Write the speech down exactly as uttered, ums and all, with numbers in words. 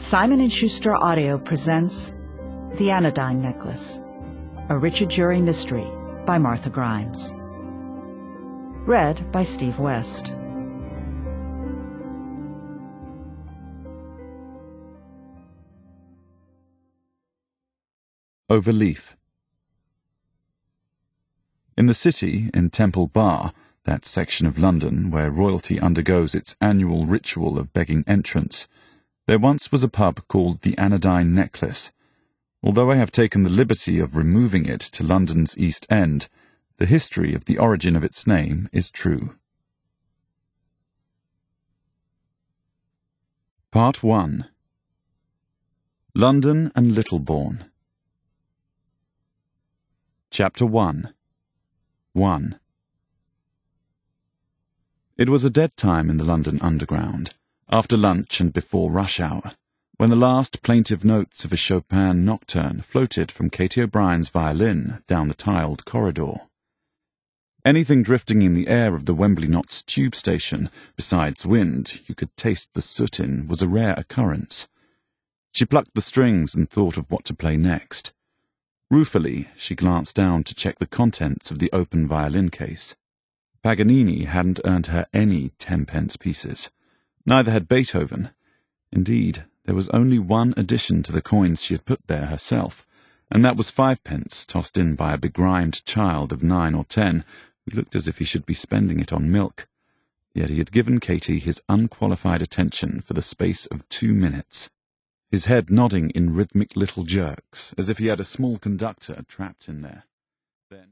Simon and Schuster Audio presents The Anodyne Necklace, a Richard Jury mystery by Martha Grimes. Read by Steve West. Overleaf. In the city, in Temple Bar, that section of London where royalty undergoes its annual ritual of begging entrance, there once was a pub called the Anodyne Necklace. Although I have taken the liberty of removing it to London's East End, the history of the origin of its name is true. Part one. London and Littlebourne. Chapter one. one. It was a dead time in the London Underground, after lunch and before rush hour, when the last plaintive notes of a Chopin nocturne floated from Katie O'Brien's violin down the tiled corridor. Anything drifting in the air of the Wembley Knots tube station, besides wind you could taste the soot in, was a rare occurrence. She plucked the strings and thought of what to play next. Ruefully, she glanced down to check the contents of the open violin case. Paganini hadn't earned her any tenpence pieces. Neither had Beethoven. Indeed, there was only one addition to the coins she had put there herself, and that was fivepence tossed in by a begrimed child of nine or ten, who looked as if he should be spending it on milk. Yet he had given Katie his unqualified attention for the space of two minutes, his head nodding in rhythmic little jerks, as if he had a small conductor trapped in there.